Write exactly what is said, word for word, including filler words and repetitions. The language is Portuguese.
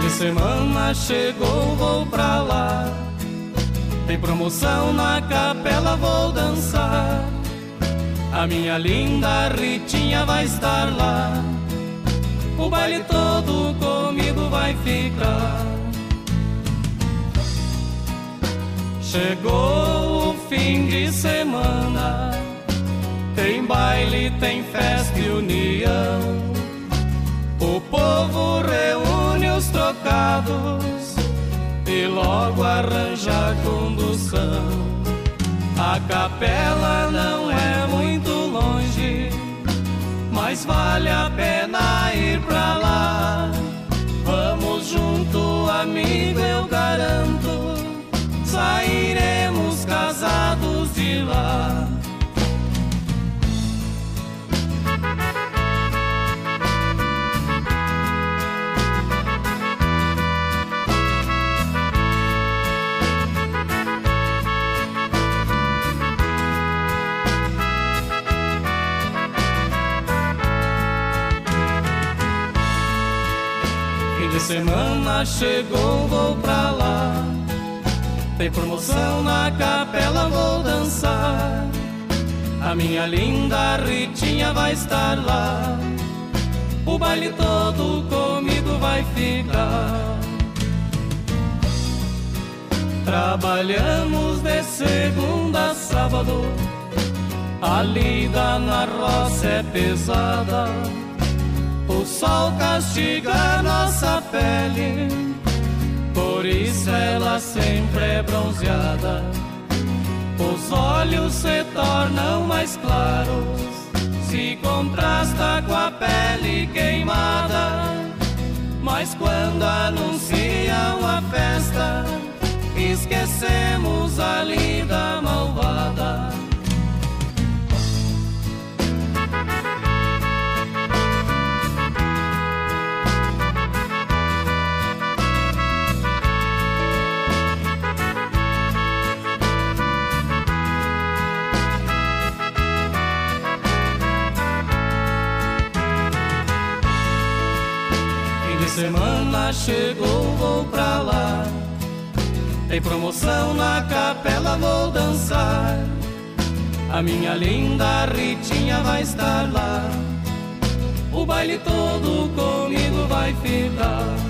de semana chegou, vou pra lá. Tem promoção na capela, vou dançar. A minha linda Ritinha vai estar lá. O baile todo comigo vai ficar. Chegou o fim de semana, tem baile, tem festa e união. O povo reúne os trocados e logo arranja a condução. A capela não é muito longe, mas vale a pena ir pra lá. Vamos junto, amigo, eu garanto, sairemos casados de lá. Fim de semana chegou, vou pra lá. Tem promoção na capela, vou dançar. A minha linda Ritinha vai estar lá. O baile todo comigo vai ficar. Trabalhamos de segunda a sábado, a lida na roça é pesada. O sol castiga nossa pele, por isso ela sempre é bronzeada. Os olhos se tornam mais claros, se contrasta com a pele queimada. Mas quando anunciam a festa, esquecemos a lida malvada. Semana chegou, vou pra lá. Tem promoção na capela, vou dançar. A minha linda Ritinha vai estar lá. O baile todo comigo vai ficar.